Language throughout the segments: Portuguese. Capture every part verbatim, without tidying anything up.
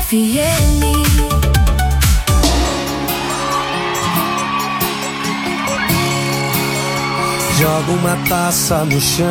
F M. Joga uma taça no chão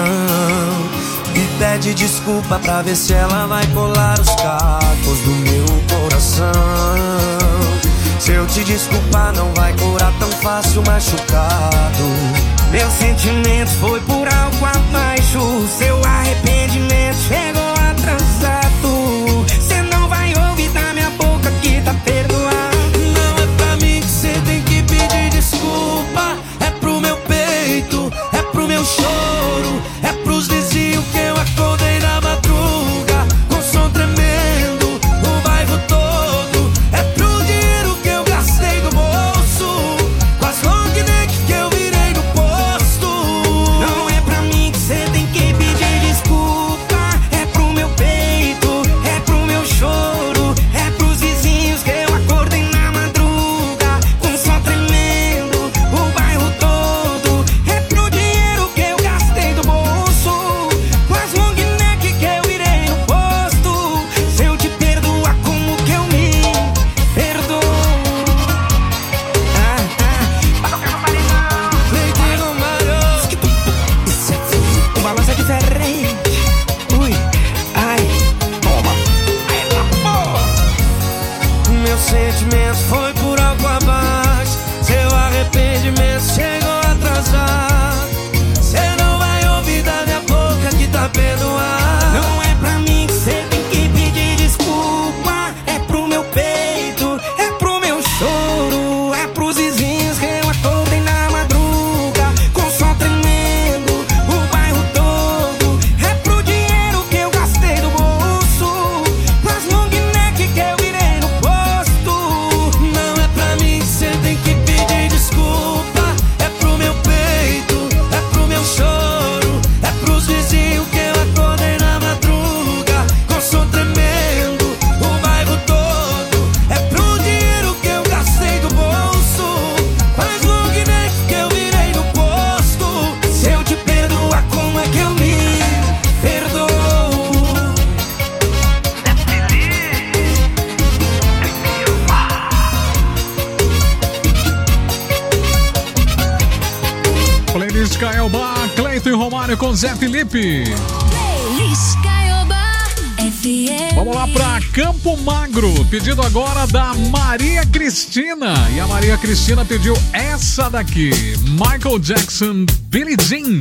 e pede desculpa pra ver se ela vai colar os cacos do meu coração. Se eu te desculpar não vai curar tão fácil machucado. Meu sentimento foi por algo abaixo. Seu arrependimento chegou atrasado. Cê não vai ouvir da minha boca que tá perdoado. Não é pra mim que cê tem que pedir desculpa. É pro meu peito, é pro meu choro, é pros vizinhos que eu acordei na madruga com som tremendo, o bairro todo. É pro dinheiro que eu gastei do bolso, com as long neck que eu virei no posto. Não é pra mim que cê tem que pedir desculpa. É pro meu peito, é pro meu choro, é pros vizinhos que eu acordei na madruga com som tremendo, o bairro todo. É pro dinheiro que eu gastei do bolso, com as long neck que eu virei no posto. Se eu te perdoar, como que eu me perdoo? Ah, ah, eu não falei não. Leite no malho. Isso é tudo. O balanço é diferente. Ui, ai, toma. Ai, porra. Meu sentimento foi por algo abaixo. Seu arrependimento chegou atrasado. Cê não vai ouvir da minha boca que tá perdoado. Não é pra mim que cê tem que pedir desculpa. É pro meu peito, é pro meu choro, é pros vizinhos que eu acordei na madruga com som tremendo, o bairro todo. É pro dinheiro que eu gastei do bolso, com as long neck que eu virei no posto. Não é pra mim que cê tem que pedir desculpa. É pro meu peito, é pro meu choro, é pros vizinhos que eu acordei na madruga com som tremendo, o bairro todo. É pro dinheiro que eu gastei do bolso, com as long neck que eu virei no posto. Se eu te perdoar, como é que eu me perdoo? Playlist Caiobá, Cleito e Romário com Zé Felipe. Playlist Caiobá F M. Vamos lá pra Campo Magro. Pedido agora da Maria Cristina. E a Maria Cristina pediu essa daqui: Michael Jackson, Billie Jean.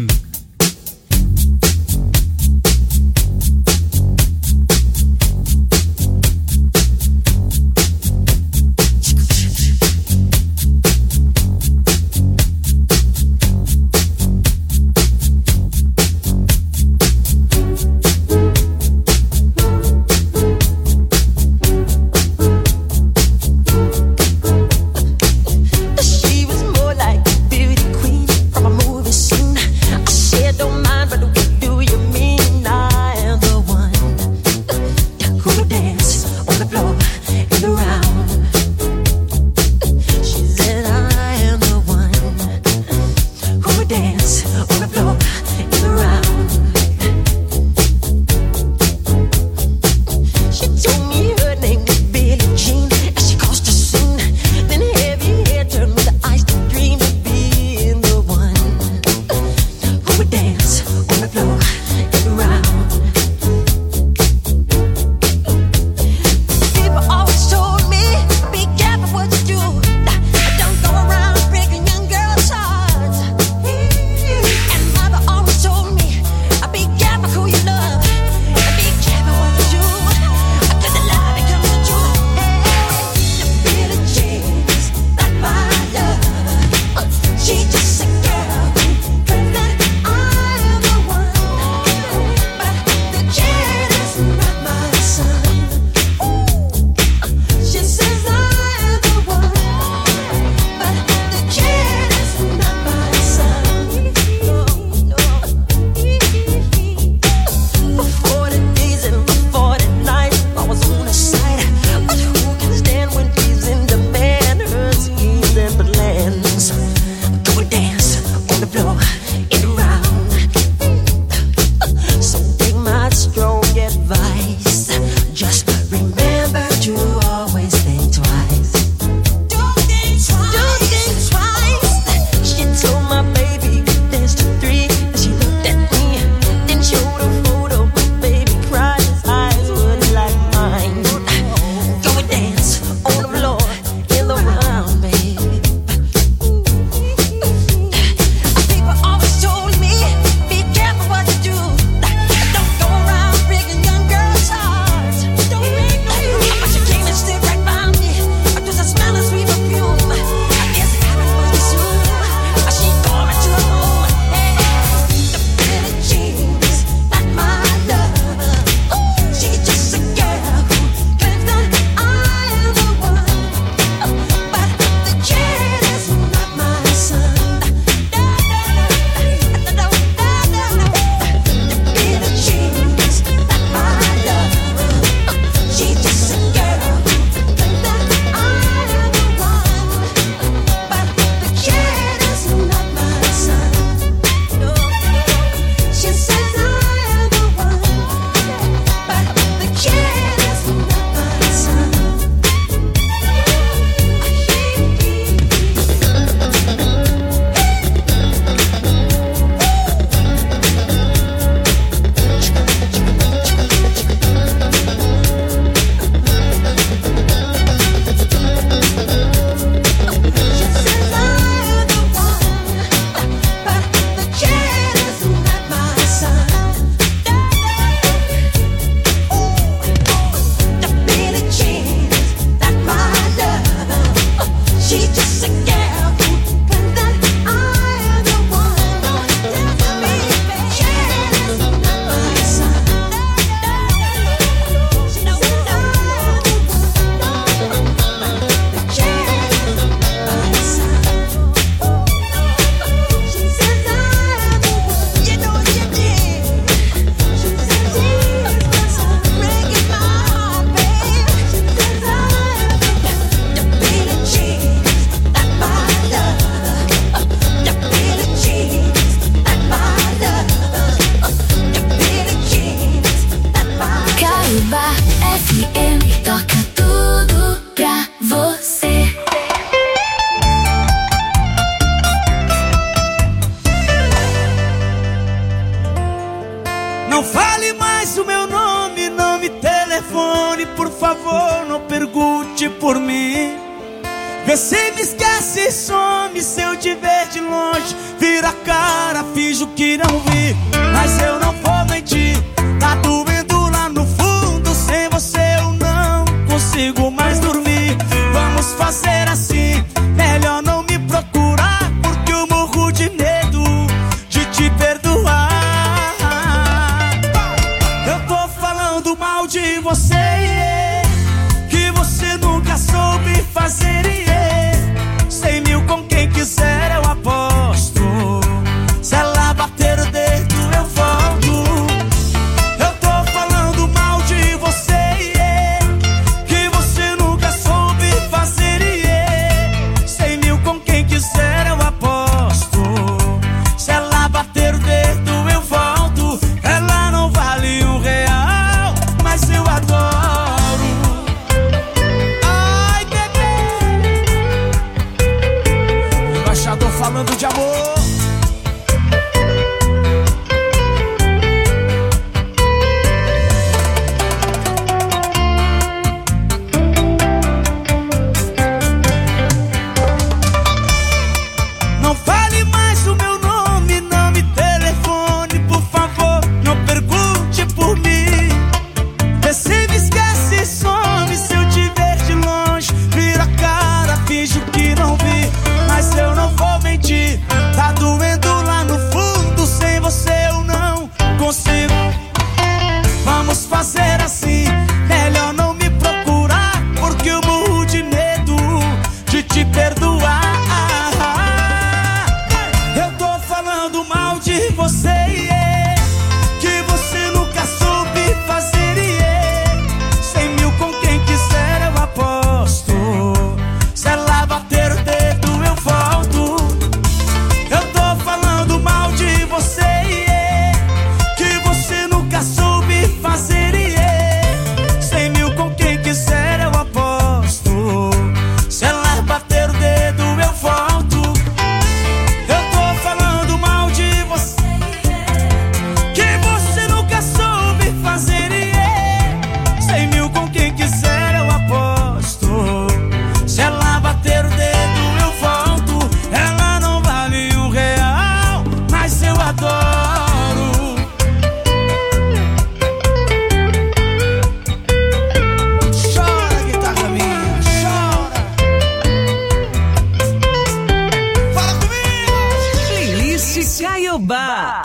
She was more like a beauty queen from a movie scene. I F M toca tudo pra você. Não fale mais o meu nome, não me telefone, por favor, não pergunte por mim. Vê se me esquece e some, se eu te ver de longe, vira a cara, finjo que não vi. Mas eu não vou mentir, tá doendo lá no fundo, sem você eu não consigo mais dormir. Vamos fazer assim, melhor não me procurar, porque eu morro de medo de te perdoar. Eu tô falando mal de você, yeah, que você nunca soube fazer, yeah. Cem mil com quem quiser eu aposto, se ela bater o dedo eu volto. Eu tô falando mal de você, yeah, que você nunca soube fazer, yeah. Cem mil com quem quiser eu aposto, se ela bater o dedo eu volto. Ela não vale um real, mas eu adoro. Ai, bebê, embaixador falando de amor. Não fale mais o meu nome, não me telefone, por favor, não pergunte por mim. Vê se me esquece e some, se eu te ver de longe, vira a cara, finjo que não vi. Mas eu não vou mentir, tá doendo lá no fundo, sem você eu não consigo. Vamos fazer assim, melhor não me procurar, porque eu morro de medo de te perdoar. Eu tô falando mal de você, yeah, que você nunca soube fazer, yeah. Cem mil com quem quiser eu aposto, se ela bater o dedo eu volto. Eu tô falando mal de você, yeah, que você nunca soube fazer, yeah. Cem mil com quem quiser eu aposto, se ela bater o dedo eu volto. Eu tô falando mal de você, que você nunca soube fazer, yeah. Cem mil com quem quiser eu aposto, se ela bater o dedo eu volto. Ela não vale um real, mas eu adoro. Chora, guitarra minha, chora. Fala comigo. Playlist Caiobá.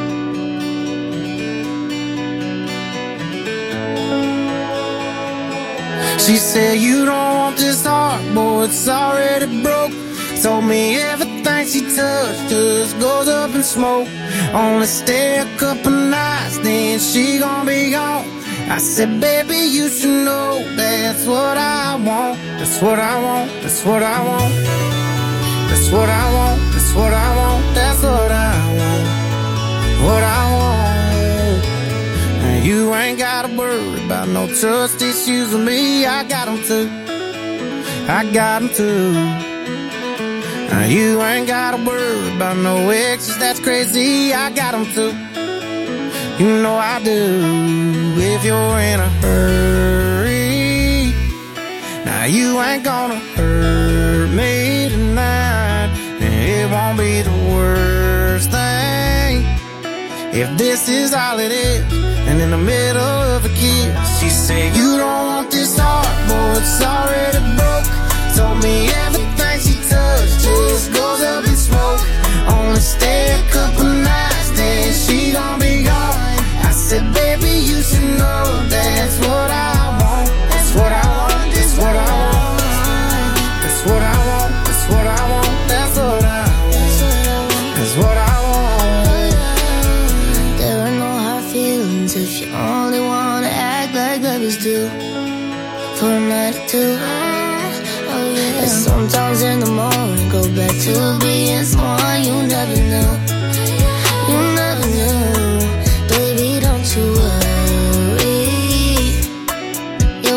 She said you don't want this heart, boy, it's already broke. Told me everything she touched just goes up in smoke. Only stay a couple nights, then she gon' be gone. I said, baby, you should know that's what I want. That's what I want, that's what I want. That's what I want, that's what I want. That's what I want, what I want. And you ain't gotta worry about no trust issues with me. I got them too, I got them too. Now you ain't gotta worry about no exes, that's crazy. I got them too, you know I do. If you're in a hurry, now you ain't gonna hurt me tonight. And it won't be the worst thing if this is all it is. And in the middle of a kiss, she said, you don't want this heart, boy, it's already broke. Told me everything she touched just goes up in smoke. Only stay a couple nights, then she gon' be gone. I said, baby, you should know that's what I want. That's what I want, that's what I want. That's what I want, that's what I want. That's what I want, that's what I want. There are no hard feelings if you only wanna act like lovers do for a night or two. Oh yeah. And sometimes in the morning go back to being someone you never knew. You never knew. Baby, don't you worry.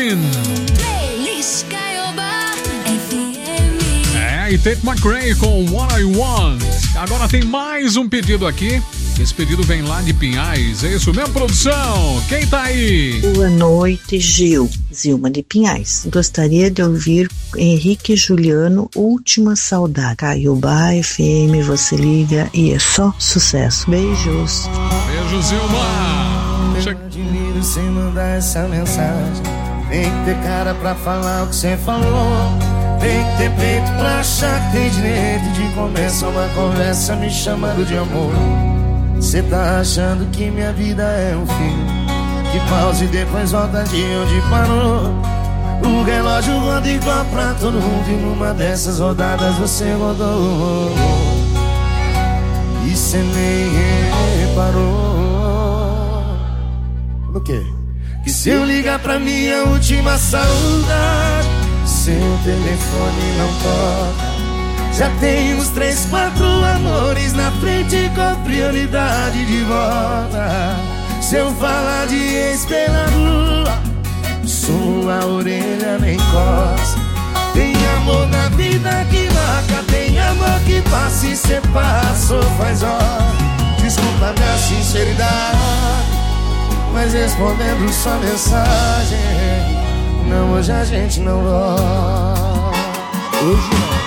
Queen. Playlist Caiobá F M. É, e Tate McRae com What I Want. Agora tem mais um pedido aqui. Esse pedido vem lá de Pinhais. É isso mesmo, produção? Quem tá aí? Boa noite, Gil. Zilma de Pinhais. Gostaria de ouvir Henrique e Juliano, Última Saudade. Caiobá F M, você liga e é só sucesso. Beijos. Beijo, Zilma. Che... Admiro sem mandar essa mensagem. Tem que ter cara pra falar o que você falou. Tem que ter peito pra achar que tem direito de começar uma conversa me chamando de amor. Cê tá achando que minha vida é um filme que pausa e depois volta de onde parou. O relógio roda igual pra todo mundo e numa dessas rodadas você rodou. E cê nem reparou. O quê? Que se eu ligar pra minha última saudade, seu telefone não toca. Já tem uns três, quatro amores na frente com prioridade de volta. Se eu falar de ex pela rua, sua orelha nem coça. Tem amor na vida que marca, tem amor que passa e cê passou faz hora. Desculpa minha sinceridade, mas respondendo sua mensagem, não, hoje a gente não volta. Hoje não.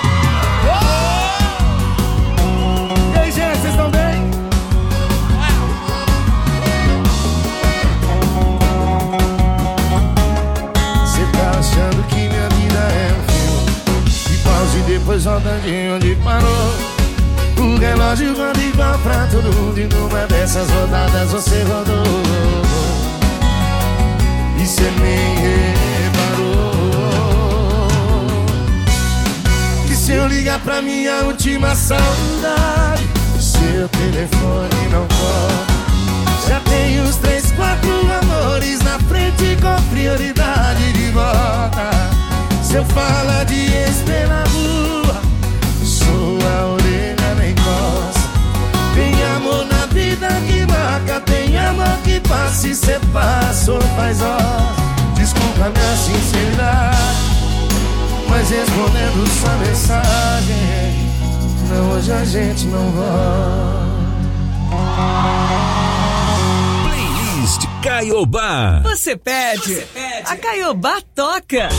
Vocês estão bem? Cê tá achando que minha vida é um filme que pausa e depois volta de onde parou. O relógio roda igual pra todo mundo e numa dessas rodadas você rodou. E cê nem reparou que se eu ligar pra minha última saudade, seu telefone não toca. Já tem uns três, quatro amores na frente com prioridade de volta. Se eu falar de ex pela rua, sua orelha nem coça. Tem amor na vida que marca, tem amor que passa e cê passou faz hora. Desculpa minha sinceridade, mas respondendo sua mensagem, não, hoje a gente não volta. Playlist Caiobá. Você pede, Você pede. A Caiobá toca.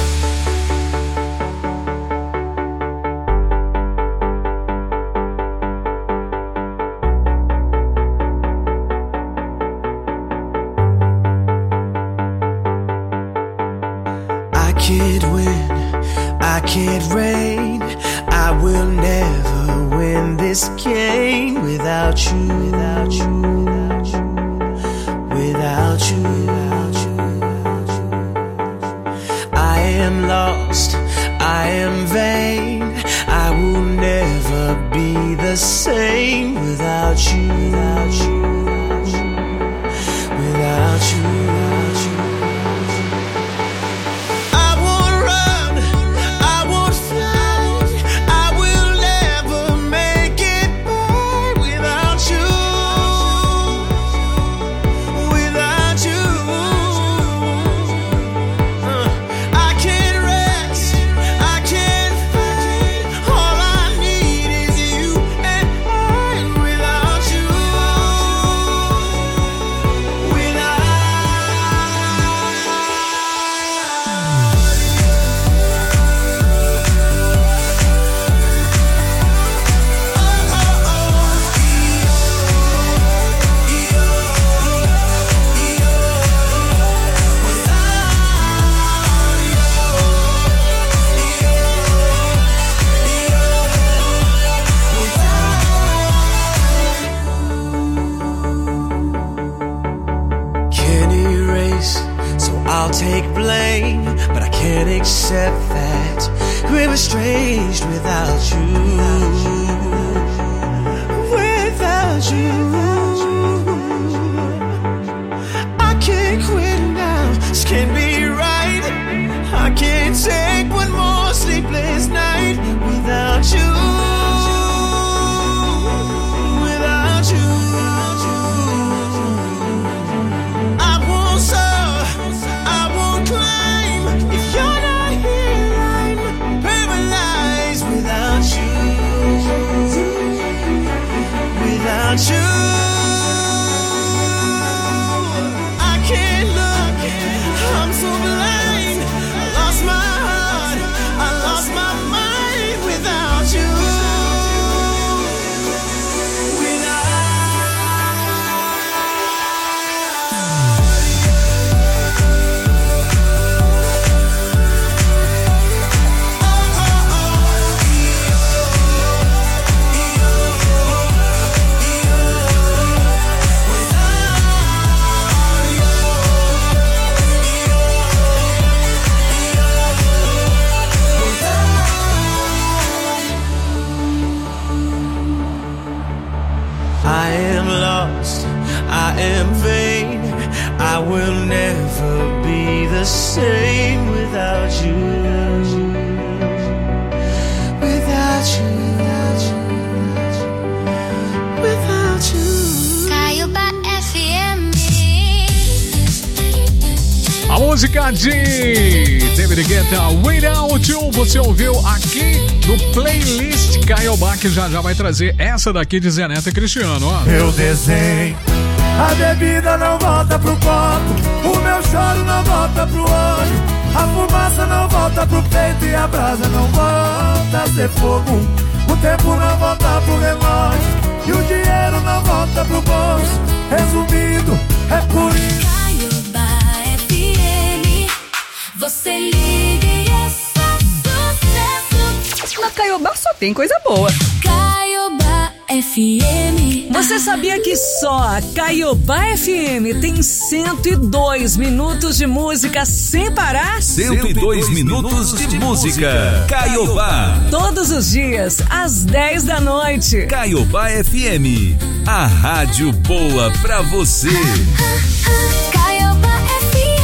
I can't win, I can't reign, I will never win this game without you, without you, without you, without you, without you, without you. I am lost, I am vain, I will never be the same without you, without you, without you, without you, without you. Take blame, but I can't accept that we're estranged without you, without you. I can't quit now, this can't be right. I can't take one more sleepless night without you, without you. I won't stop, I won't climb. without you. I can't look, I'm so blind. I lost my heart, I lost my mind without you. I am lost, I am vain, I will never be the same without you. Without you, without you, without you. Caiobá F M. A música de David Guetta, Without You, você ouviu aqui no playlist Caiobá, que já já vai trazer essa daqui de Zé Neto e Cristiano, ó. Eu desenho, a bebida não volta pro copo, o meu choro não volta pro olho, a fumaça não volta pro peito e a brasa não volta a ser fogo, o tempo não volta pro relógio e o dinheiro não volta pro bolso. Resumindo, é por isso. Você liga e é só sucesso. Na Caiobá só tem coisa boa. Caiobá F M. Você sabia que só a Caiobá F M tem cento e dois minutos de música sem parar? cento e dois minutos de música. Caiobá. Todos os dias, às dez da noite. Caiobá F M. A rádio boa pra você. Caiobá F M.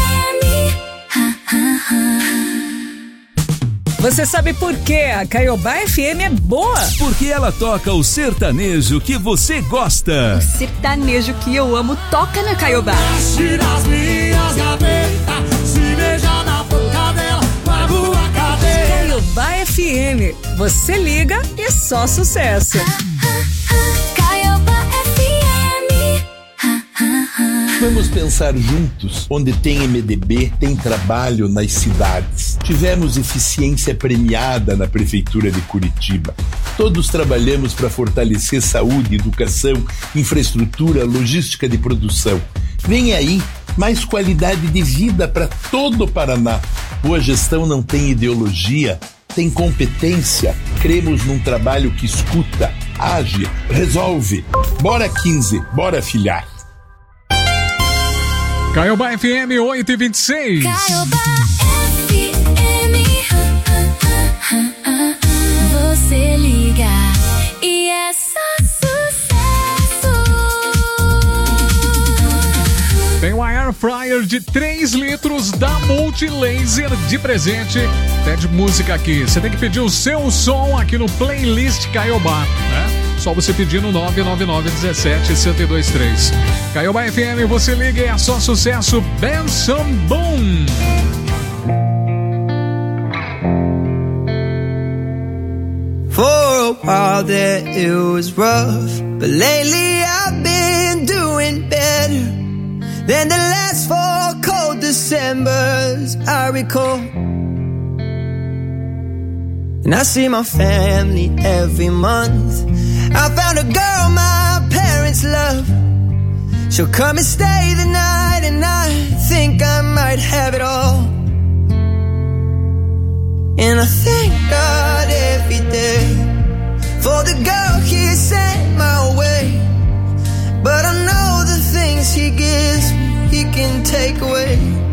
Você sabe por que a Caiobá F M é boa? Porque ela toca o sertanejo que você gosta. O sertanejo que eu amo toca na Caiobá. Tira as minhas gavetas, se beijar na boca dela, pago a cadeia. Caiobá F M. Você liga e só sucesso. Caiobá F M. Vamos pensar juntos. Onde tem M D B, tem trabalho nas cidades. Tivemos eficiência premiada na Prefeitura de Curitiba. Todos trabalhamos para fortalecer saúde, educação, infraestrutura, logística de produção. Vem aí mais qualidade de vida para todo o Paraná. Boa gestão não tem ideologia, tem competência. Cremos num trabalho que escuta, age, resolve. Bora quinze, bora filhar. Caiobá F M oito e vinte e seis. Caiobá F M. Você liga e é só sucesso. Tem um air fryer de três litros da Multilaser de presente. Pede música aqui. Você tem que pedir o seu som aqui no playlist Caiobá, né? Só você pedir no nove nove nove um sete, sete dois três. Caiobá F M, você liga e é só sucesso. Benson Boom. For a while there it was rough, but lately I've been doing better than the last four cold Decembers I recall. And I see my family every month. I found a girl my parents love. She'll come and stay the night, and I think I might have it all. And I thank God every day for the girl He sent my way. But I know the things He gives me, He can take away.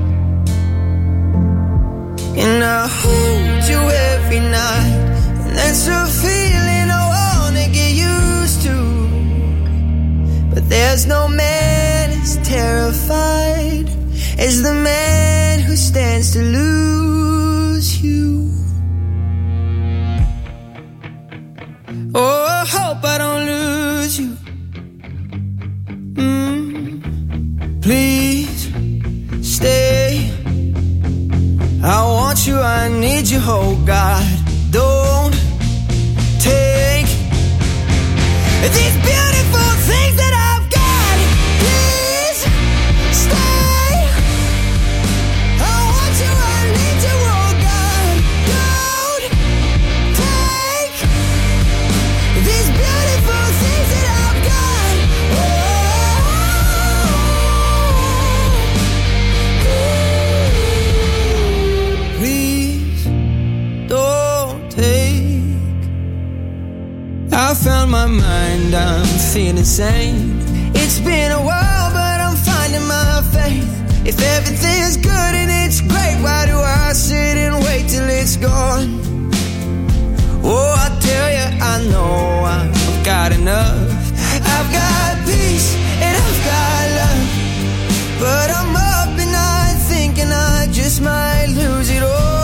And I hold you every night, and that's a feeling I wanna get used to. But there's no man as terrified as the man who stands to lose you. Oh, I hope I don't lose you. Mm, please stay. I want you, I need you, oh God. Don't take these beautiful things I found my mind, I'm feeling sane. It's been a while, but I'm finding my faith. If everything's good and it's great, why do I sit and wait till it's gone? Oh, I tell you, I know I've got enough. I've got peace and I've got love, but I'm up and I'm thinking I just might lose it all.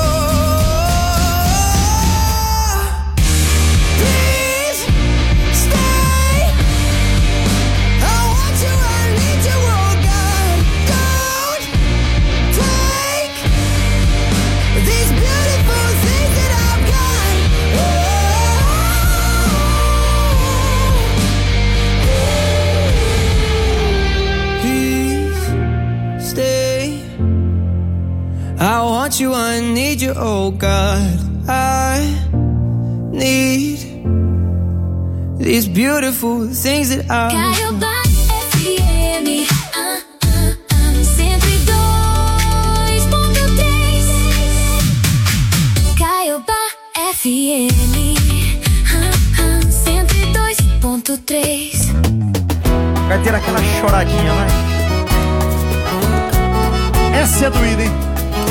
I want you, I need you, oh God. I need these beautiful things that I Caiobá F M, ah, ah, ah, cento e dois ponto três. Caiobá F M, ah, ah, cento e dois ponto três. Vai ter aquela choradinha, vai. Essa é doída, hein?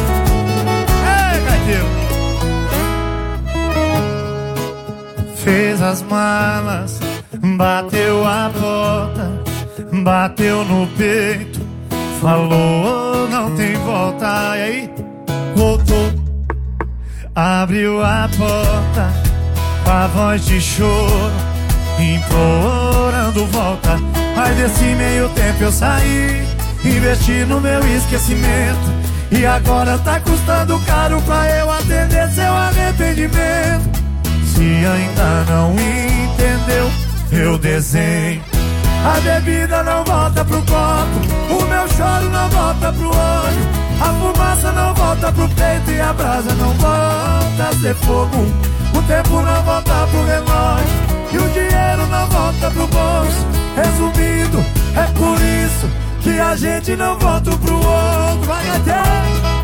Fez as malas, bateu a porta, bateu no peito, falou não tem volta. E aí, voltou, abriu a porta, com a voz de choro, implorando volta. Mas desse meio tempo eu saí, investi no meu esquecimento, e agora tá custando caro pra eu atender seu arrependimento. Se ainda não entendeu, eu desenho. A bebida não volta pro copo, o meu choro não volta pro olho, a fumaça não volta pro peito e a brasa não volta a ser fogo. O tempo não volta pro relógio e o dinheiro não volta pro bolso. Resumindo, é por isso que a gente não volta pro outro. Vai até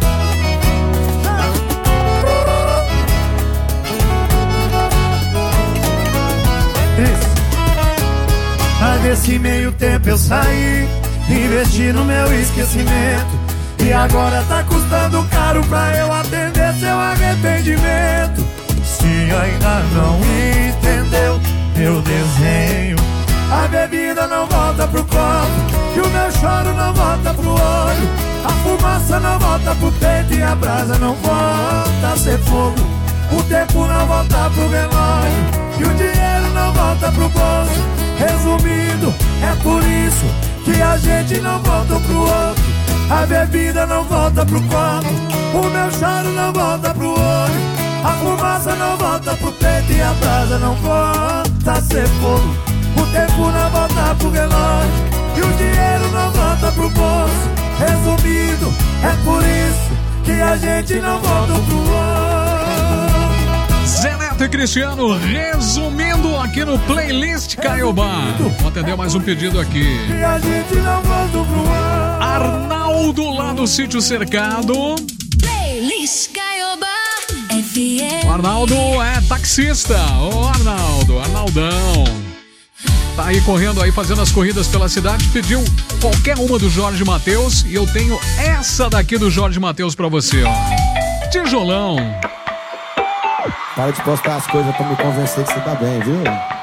isso. Mas desse meio tempo eu saí, investi no meu esquecimento, e agora tá custando caro pra eu atender seu arrependimento. Se ainda não entendeu, eu desenho. A bebida não volta pro copo e o meu choro não volta pro olho, a fumaça não volta pro peito e a brasa não volta a ser fogo. O tempo não volta pro relógio e o dinheiro não volta pro bolso. Resumindo, é por isso que a gente não volta pro outro. A bebida não volta pro copo, o meu choro não volta pro olho, a fumaça não volta pro peito e a brasa não volta a ser fogo. O tempo não volta pro relógio e o dinheiro não volta pro bolso. Resumindo, é por isso que a gente não volta pro outro. Zé Neto e Cristiano, resumindo aqui no Playlist Caiobá. Vou atender mais um pedido aqui. E a gente não volta pro outro. Arnaldo lá do Sítio Cercado. Playlist Caiobá F M. O Arnaldo é taxista. Ô Arnaldo, Arnaldão. Tá aí correndo aí, fazendo as corridas pela cidade. Pediu qualquer uma do Jorge Mateus e eu tenho essa daqui do Jorge Mateus pra você, ó. Tijolão. Para de postar as coisas pra me convencer que você tá bem, viu?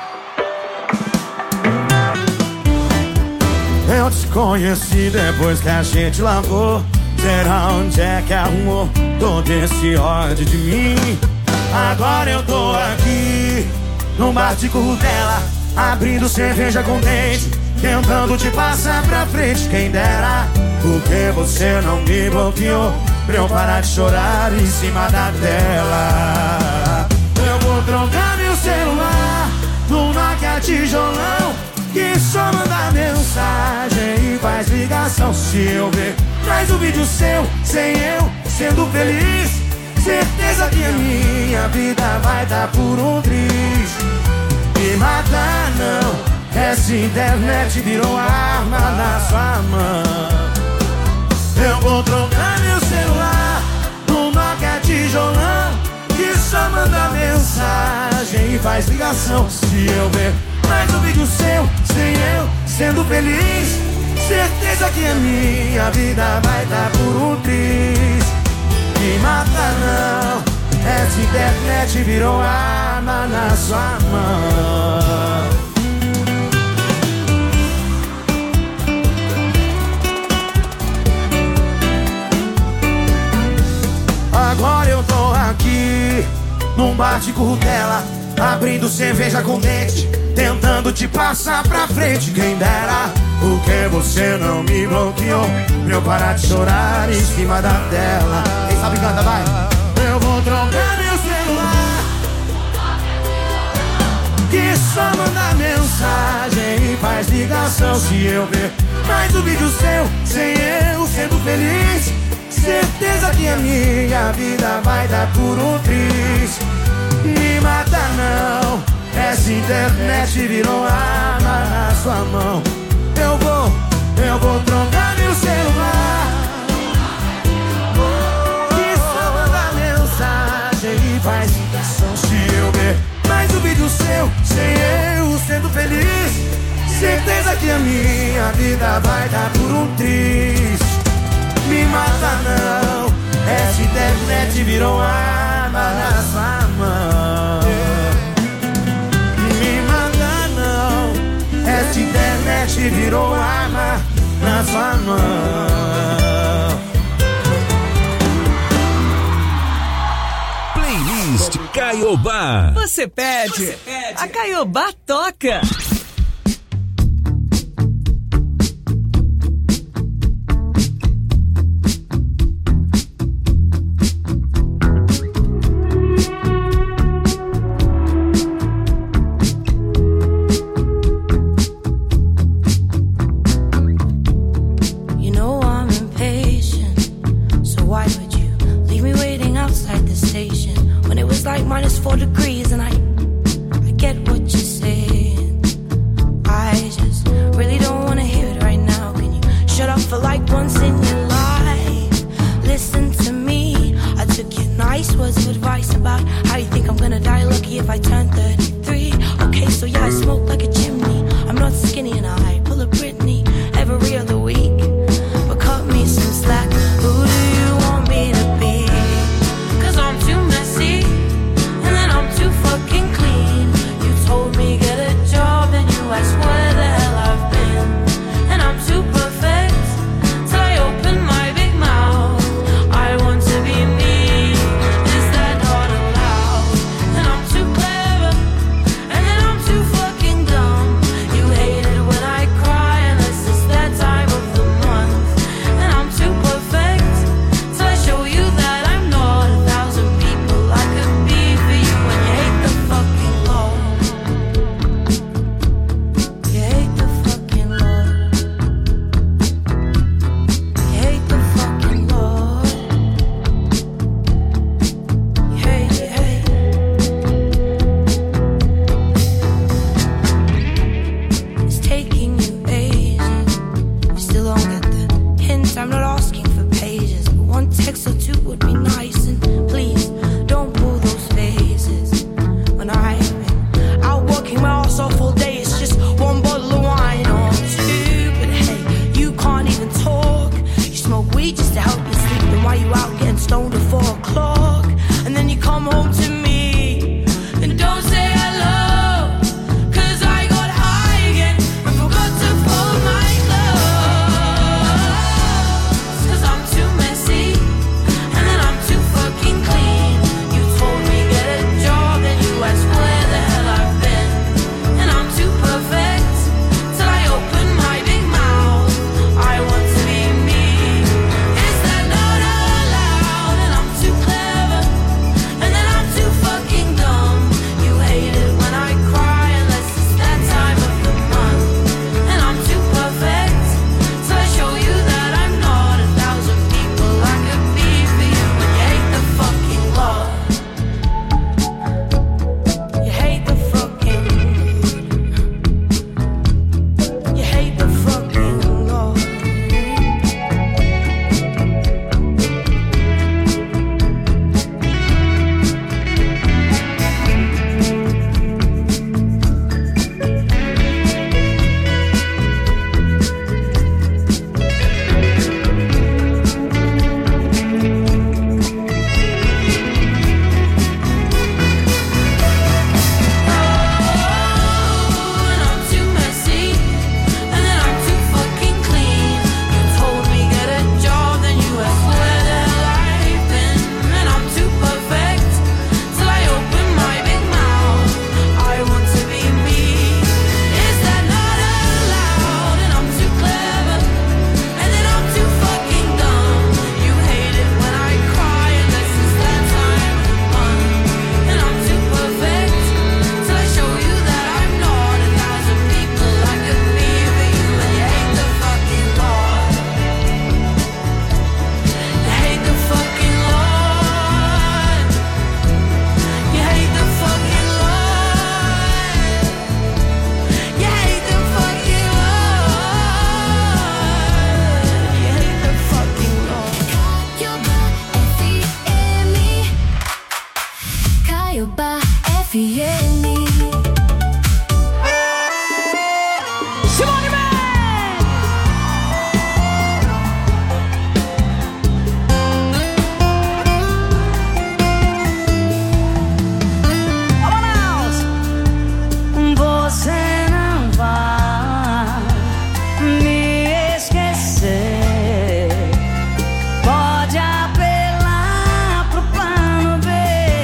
Eu te conheci depois que a gente lavou. Será onde é que arrumou todo esse ódio de mim? Agora eu tô aqui no bar de Curvela, abrindo cerveja com dente, tentando te passar pra frente. Quem dera, porque você não me bloqueou pra eu parar de chorar em cima da tela. Eu vou trocar meu celular no Nokia tijolão, que só manda mensagem e faz ligação. Se eu ver mais um vídeo seu, sem eu sendo feliz, certeza que a minha vida vai dar por um triz. Me matar não, essa internet virou arma na sua mão. Eu vou trocar meu celular no Nokia tijolão, que só manda mensagem e faz ligação. Se eu ver mais um vídeo seu, sem eu sendo feliz, certeza que a minha vida vai dar por um triz. Me mata não, essa internet virou arma na sua mão. Agora eu tô aqui num bar de currutela, abrindo cerveja com dente, tentando te passar pra frente. Quem dera, porque você não me bloqueou pra eu parar de chorar em cima da tela. Quem sabe canta, vai. Eu vou trocar meu celular, que só manda mensagem e faz ligação. Se eu ver mais um vídeo seu, sem eu sendo feliz, certeza que a minha vida vai dar por um triz. Me mata não, essa internet virou arma na sua mão. Eu vou, eu vou trocar meu celular, que só manda mensagem e faz ligação. Se eu ver mais um vídeo seu, sem eu sendo feliz, certeza que a minha vida vai dar por um triz. Me mata não, essa internet virou arma na sua mão. Me mata não, essa internet virou arma na sua mão. Playlist Caiobá. Você pede, Você pede. A Caiobá toca. Like minus four degrees, and I, I get what you're saying. Simone Mendes! Você não vai me esquecer. Pode apelar pro plano B.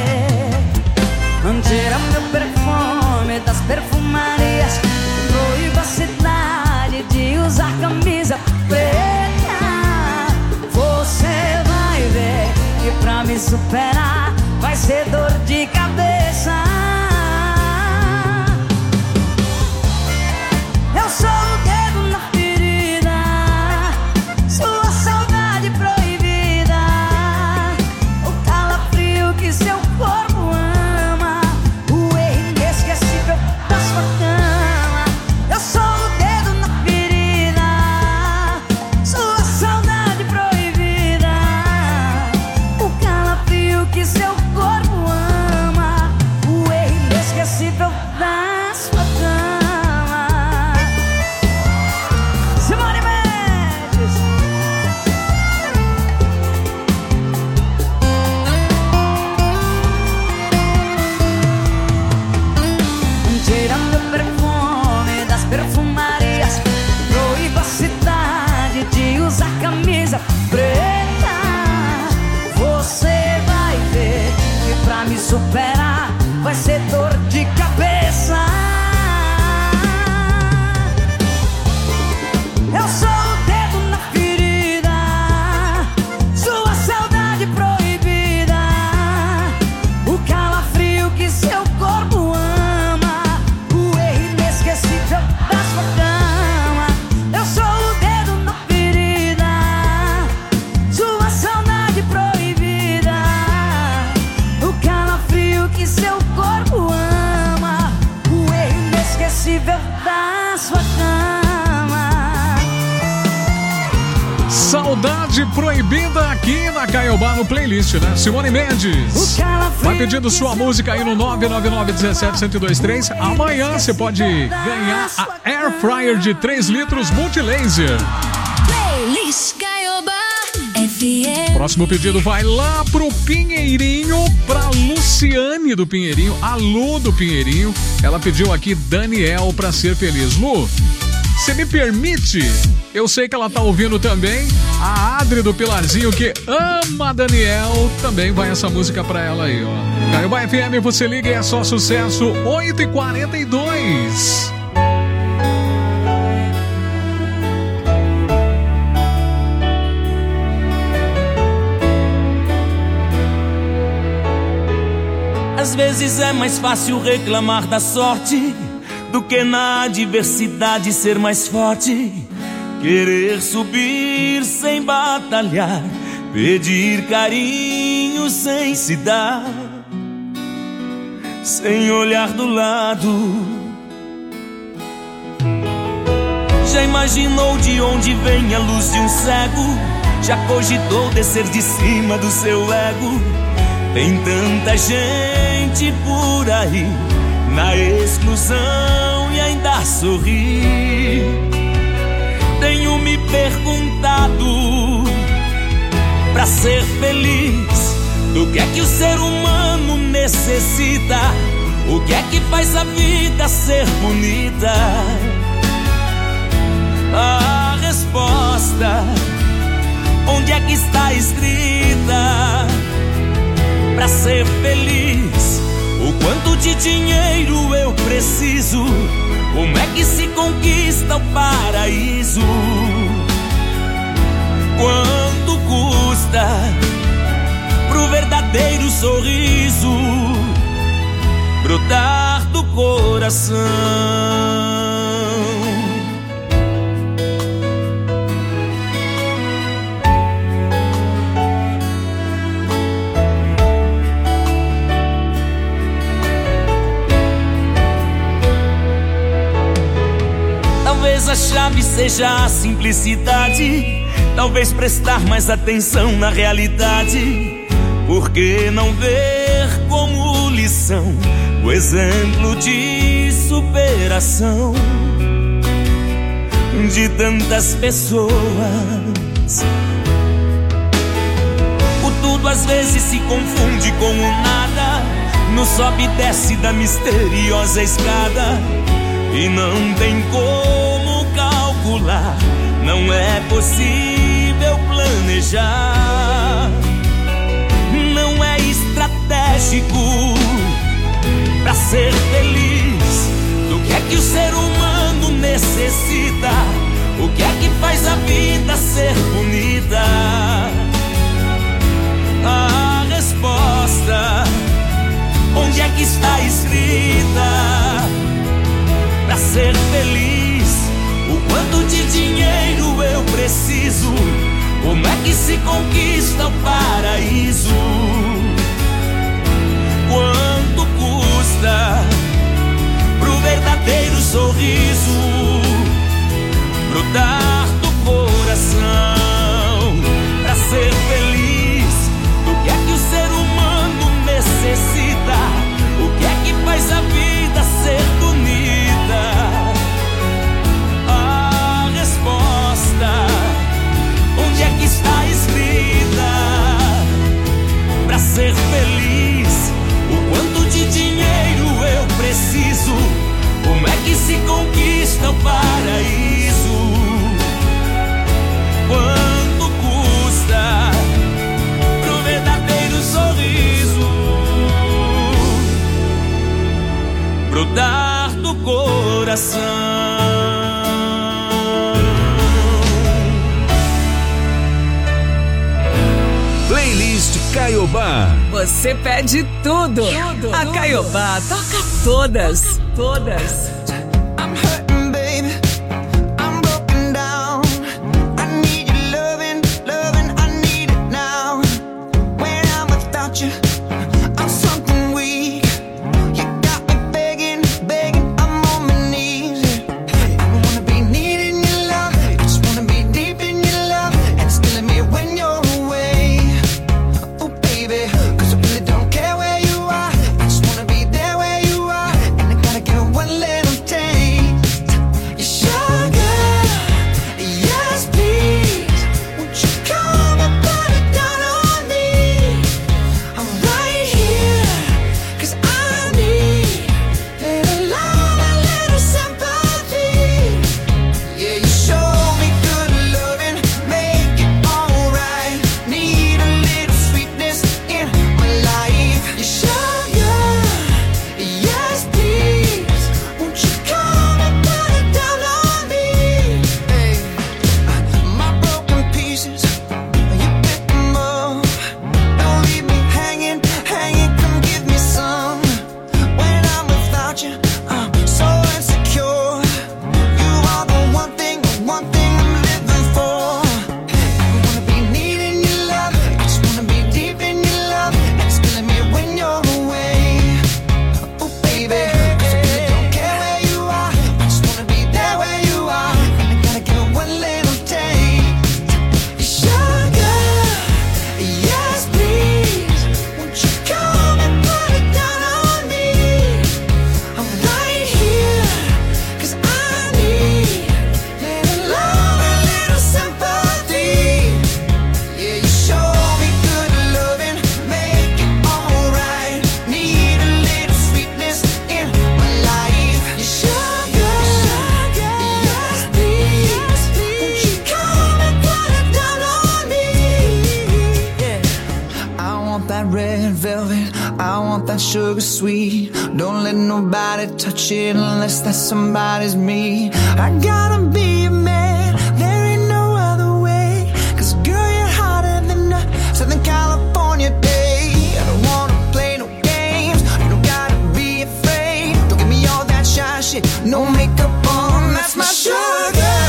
Tira meu perfume das perfumarias. Proíba a cidade de usar camisa preta. Você vai ver que pra me superar vai ser dor de cabeça. Eu sou o dedo na ferida, sua saudade proibida, o calafrio que seu corpo ama, o erro inesquecível da sua cama. Eu sou o dedo na ferida, sua saudade proibida, o calafrio que seu corpo ama, o erro inesquecível da sua cama. Perfumarias, proíba a cidade de usar camisa preta. Você vai ver que pra me superar vai ser dor de cabeça. Eu sou o dedo na ferida, sua saudade proibida, o calafrio que seu corpo ama, o erro inesquecível da sua cama. Eu sou o dedo na ferida, sua saudade proibida, o calafrio que seu corpo ama, o erro inesquecível da sua cama. Saudade proibida aqui na Caiobá no playlist, né? Simone Mendes. Vai pedindo sua música aí no nove nove nove um sete um zero dois três. Amanhã você pode ganhar a Air Fryer de três litros Multilaser. Playlist Caiobá F M. Próximo pedido vai lá pro Pinheirinho, pra Luciane do Pinheirinho, a Lu do Pinheirinho. Ela pediu aqui Daniel pra ser feliz. Lu, você me permite? Eu sei que ela tá ouvindo também. A Adri do Pilarzinho, que ama Daniel, também vai essa música pra ela aí, ó. Caiobá F M, você liga e é só sucesso. oito e quarenta e dois. Às vezes é mais fácil reclamar da sorte do que na adversidade ser mais forte. Querer subir sem batalhar, pedir carinho sem se dar, sem olhar do lado. Já imaginou de onde vem a luz de um cego? Já cogitou descer de cima do seu ego? Tem tanta gente por aí na exclusão e ainda sorri. Tenho me perguntado, pra ser feliz, do que é que o ser humano necessita? O que é que faz a vida ser bonita? A resposta, onde é que está escrita? Pra ser feliz, o quanto de dinheiro eu preciso? Como é que se conquista o paraíso? Quanto custa pro verdadeiro sorriso brotar do coração? Talvez a chave seja a simplicidade, talvez prestar mais atenção na realidade. Por que não ver como lição o exemplo de superação? de tantas pessoas. O tudo às vezes se confunde com o nada, no sobe e desce da misteriosa escada, e não tem como calcular, não é possível planejar. Não é estratégico pra ser feliz. Do que é que o ser humano necessita? O que é que faz a vida ser bonita? A resposta, onde é que está escrita? Pra ser feliz, o quanto de dinheiro eu preciso? Como é que se conquista o paraíso? Quanto custa pro verdadeiro sorriso brotar do coração? Pra ser feliz, do que é que o ser humano necessita? O que é que faz a vida ser bonita? A resposta, onde é que está escrita? Pra ser feliz, o quanto de dinheiro eu preciso? Como é que se conquista o paraíso? Quanto custa pro verdadeiro sorriso brotar do coração? Playlist Caiobá. Você pede tudo. tudo A Caiobá toca todas. Todas. I'm hurting, baby. I'm broken down. I need your loving, loving. I need it now. When I'm without you, I'm something weak. You got me begging, begging. I'm on my knees. I don't wanna be needing your love. I just wanna be deep in your love. And it's killing me when you're away. Oh, baby, 'cause I really don't care where you are. I just wanna be there where you are. And I gotta get one little taste. You sugar, yes please. Won't you come and put it down on me? I'm right here, 'cause I need little love, a little sympathy. Yeah, you show me good loving, make it alright. Need a little sweetness in my life. You sugar, yes please. Won't you come and put it down on me? Hey, my broken pieces, you pick them up. Don't leave me hanging, hanging. Come give me some. When I'm without you, I'm so insecure. You are the one thing, the one thing I'm living for. I wanna be needing your love. I just wanna be deep in your love. And it's killing me when you're away. Oh, baby, 'cause I really don't care where you are. I just wanna be there where you are. And I gotta get one little taste. Sugar, yes please. Won't you come and put it down on me? I'm right here, 'cause I need little love, a little sympathy. Yeah, you show me good loving, make it alright. Need a little sweetness in my life. You sugar, yes please. Won't you come and put it down on me? Yeah. I want that red velvet, I want that sugar sweet. Don't let nobody touch it unless that somebody's me. I gotta be a man, there ain't no other way. 'Cause girl, you're hotter than a Southern California day. I don't wanna play no games, you don't gotta be afraid. Don't give me all that shy shit, no makeup on, that's my sugar.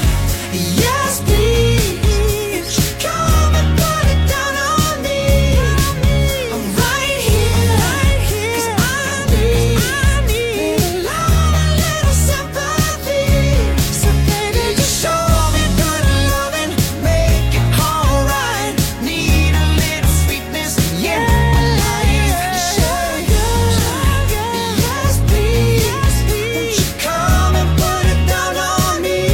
Yes please, come and put it down on me. I'm right here, 'cause I need little love, a little sympathy. So baby, you show me good loving, make it alright. Need a little sweetness in my life. Sugar, yes please. Won't you come and put it down on me?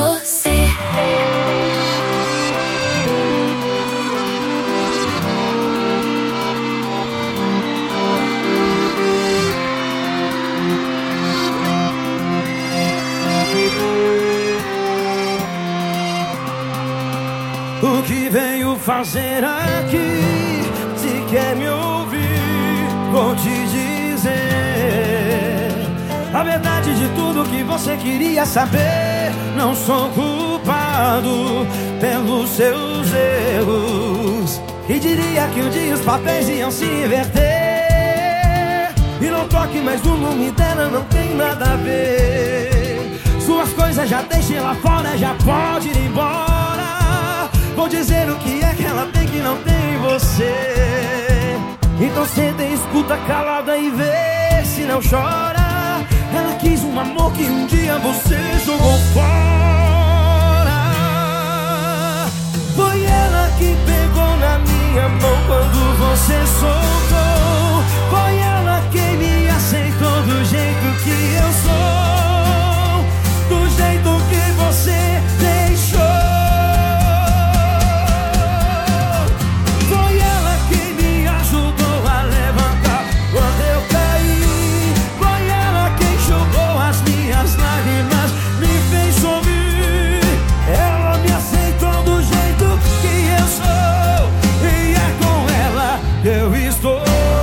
você. O que veio fazer aqui? Se quer me ouvir, vou te dizer a verdade de tudo que você queria saber. Não sou culpado pelos seus erros, e diria que um dia os papéis iam se inverter. E não toque mais no nome dela, não tem nada a ver. Suas coisas já deixem lá fora, já pode ir embora. Vou dizer o que é que ela tem que não tem em você. Então senta e escuta calada e vê se não chora. Ela quis um amor que um dia você jogou fora. Foi ela que pegou na minha mão quando você soltou. Foi ela quem me aceitou do jeito que eu sou, do jeito que você deixou. Eu estou.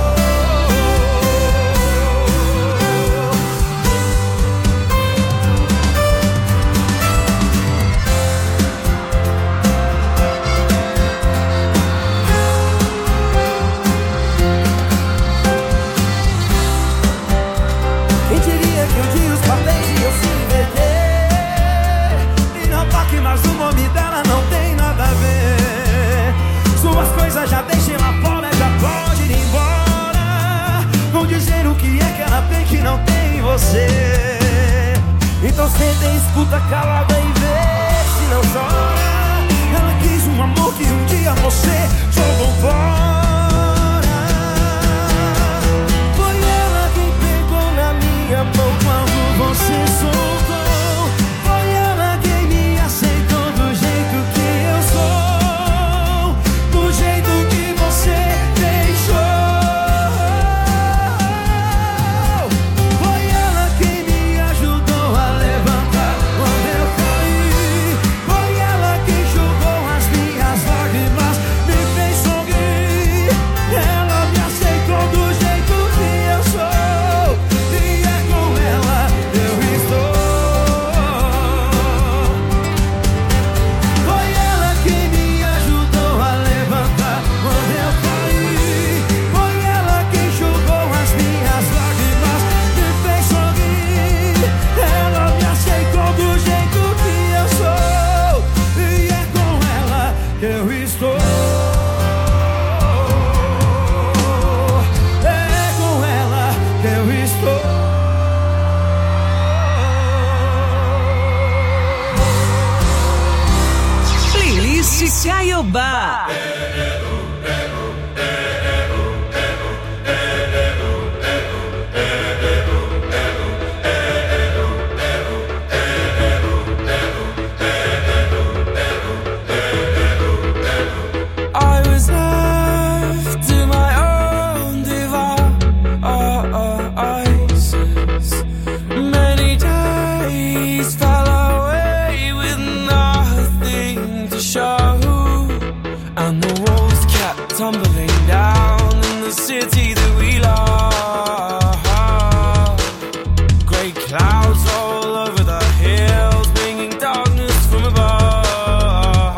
Quem diria que um dia os papéis iam se inverter? E não toque mais o nome dela, não tem nada a ver. Suas coisas já deixem lá fora, pode ir embora. Vão dizer o que é que ela tem que não tem em você. Então senta e escuta calada e vê se não chora. Ela quis um amor que um dia você jogou fora. Foi ela quem pegou na minha mão quando você soltou. Foi ela quem me aceitou do jeito que eu sou, do jeito que você deixou. Foi ela quem me ajudou a levantar quando eu caí. Foi ela quem jogou as minhas lágrimas, me fez sorrir. Ela me aceitou do jeito que eu sou, e é com ela eu estou. Foi ela quem me ajudou a levantar quando eu caí. Foi ela quem jogou as minhas lágrimas, me fez sorrir. Ela me aceitou do jeito que eu sou, e é com ela que eu estou. É com ela que eu estou. Playlist Caiobá. I was left to my own devices. Many days fell away with nothing to show, and the walls kept tumbling down in the city that we love. Grey clouds all over the hills, bringing darkness from above.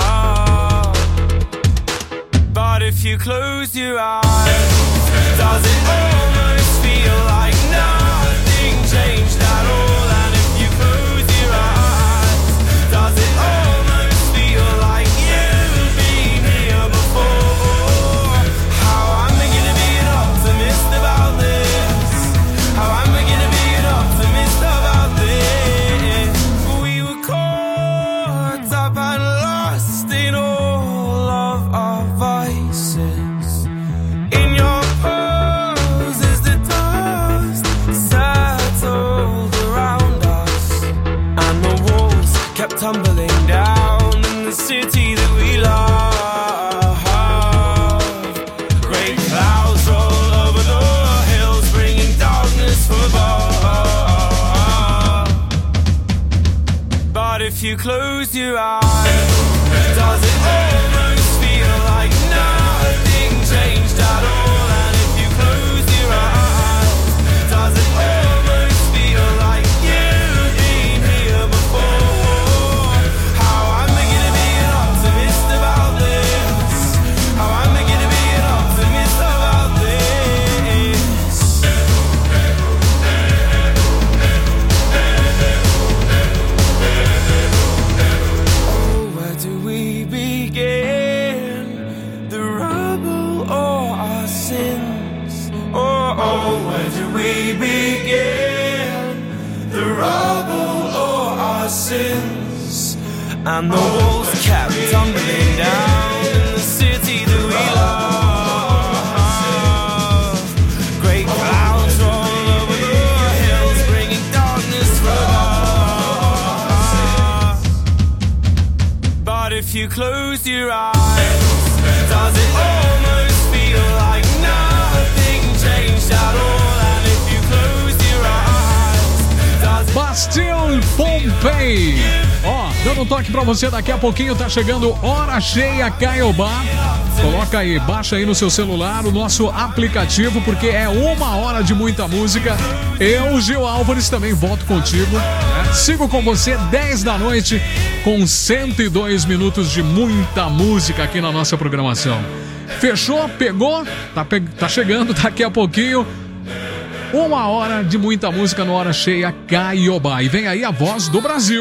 But if you close your eyes, does it almost feel like nothing changed at all? And if you close your eyes, does it almost feel like you've been here before? How am I gonna be an optimist about this? How am I gonna be an optimist about this? We were caught up and lost in all of our vices. In your tumbling down in the city that we love. Great clouds roll over the hills, bringing darkness for above. But if you close your eyes, does it almost feel like nothing changed at all? And if you close your eyes, does it almost feel like you've been here before? How I'm beginning to be an optimist about this. How I'm beginning to be an optimist about this. Oh, where do we begin? The rubble or our sins? Oh, oh, where do we begin? The rubble or our sins? And the walls kept tumbling down in the city that we love. Great clouds roll over the hills, bringing darkness from us. But if you close your eyes, does it almost feel like nothing changed at all? And if you close your eyes, does it Bastille Pompeii. Ó, dando um toque pra você daqui a pouquinho, tá chegando Hora Cheia Caiobá. Coloca aí, baixa aí no seu celular o nosso aplicativo, porque é uma hora de muita música. Eu, Gil Álvares, também volto contigo, né? Sigo com você dez da noite com cento e dois minutos de muita música aqui na nossa programação. Fechou? Pegou? Tá, pe... tá chegando daqui a pouquinho. Uma hora de muita música no Hora Cheia Caiobá. E vem aí a voz do Brasil.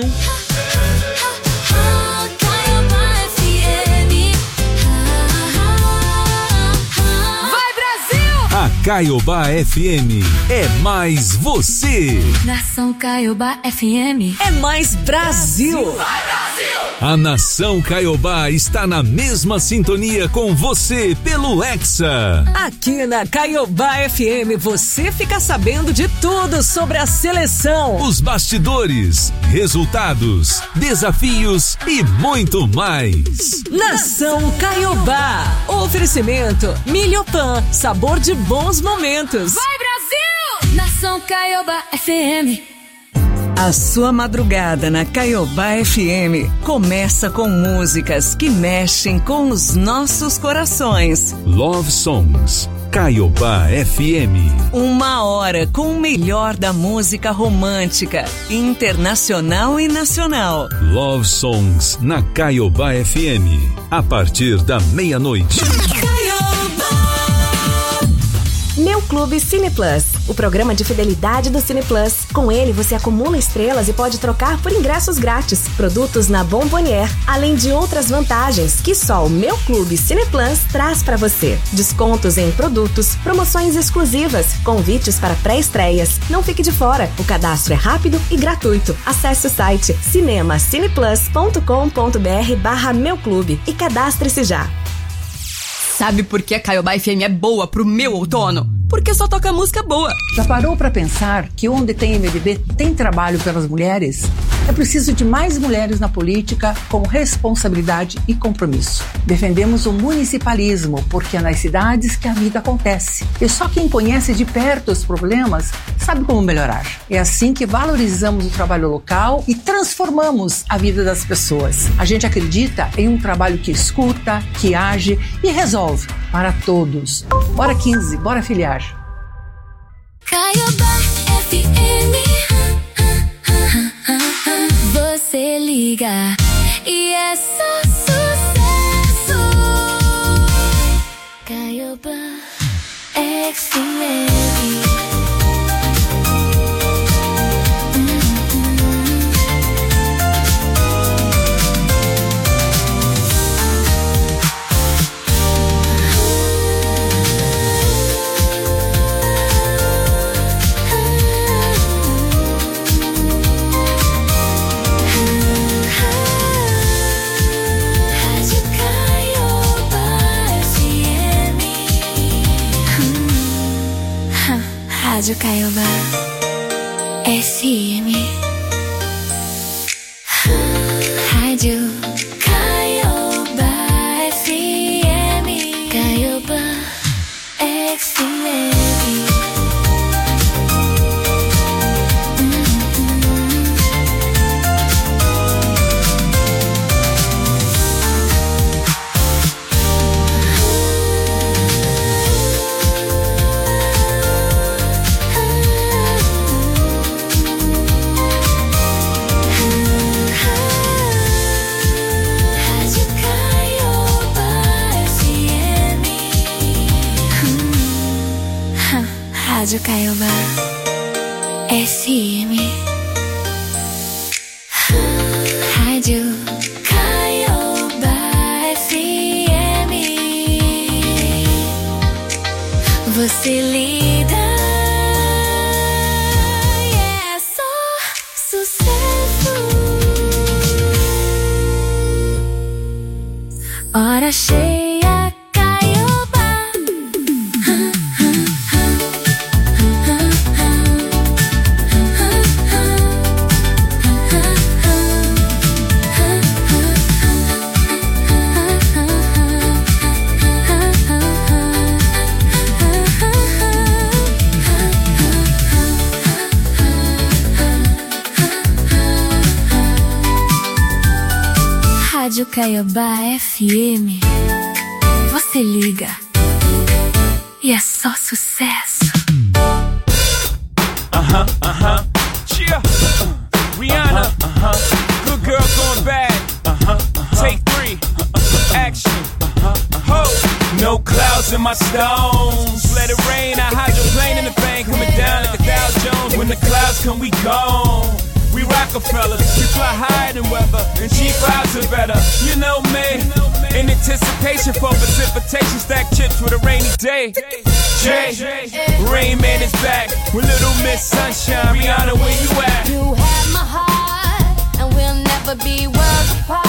A Caiobá F M é mais você. Nação Caiobá F M é mais Brasil. Vai, Brasil! A Nação Caiobá está na mesma sintonia com você pelo Hexa. Aqui na Caiobá F M você fica sabendo de tudo sobre a seleção, os bastidores, resultados, desafios e muito mais. Nação Caiobá. Oferecimento Milhopan, sabor de bons momentos. Vai, Brasil! Nação Caiobá F M. A sua madrugada na Caiobá F M começa com músicas que mexem com os nossos corações. Love Songs, Caiobá F M. Uma hora com o melhor da música romântica, internacional e nacional. Love Songs na Caiobá F M, a partir da meia-noite. Meu Clube Cine Plus, o programa de fidelidade do Cine Plus. Com ele você acumula estrelas e pode trocar por ingressos grátis, produtos na Bombonier, além de outras vantagens que só o Meu Clube Cine Plus traz para você. Descontos em produtos, promoções exclusivas, convites para pré-estreias. Não fique de fora, o cadastro é rápido e gratuito. Acesse o site cinemacineplus.com.br barra Meu Clube e cadastre-se já. Sabe por que a Caiobá F M é boa pro meu outono? Porque só toca música boa. Já parou pra pensar que onde tem M D B tem trabalho pelas mulheres? É preciso de mais mulheres na política com responsabilidade e compromisso. Defendemos o municipalismo porque é nas cidades que a vida acontece. E só quem conhece de perto os problemas sabe como melhorar. É assim que valorizamos o trabalho local e transformamos a vida das pessoas. A gente acredita em um trabalho que escuta, que age e resolve para todos. Bora quinze, bora filiar. Caiobá F M. Você liga e é só sucesso. Caiobá F M. Rádio Caiobá F M. Rádio Rádio Caioba F M. Caioba F M. Rádio Caioba F M. Rádio Caioba F M. Você liga e é só sucesso. Hora cheia. Rádio Caioba F M. Você liga e é só sucesso. Uh-huh, uh-huh, cheer. Uh, Rihanna, uh-huh, good girl going bad. Uh-huh, uh-huh. Take three, uh-huh. Action. Uh-huh, uh-huh. No clouds in my stones. Let it rain, I hydroplane in the bank, coming down like a Dow Jones. When the clouds come, we gone. We Rockefellers, we fly higher than weather, and G fives are better. You know me, in anticipation for precipitation, stack chips with a rainy day. Jay, Rain Man is back with Little Miss Sunshine. Rihanna, where you at? You have my heart, and we'll never be worlds apart.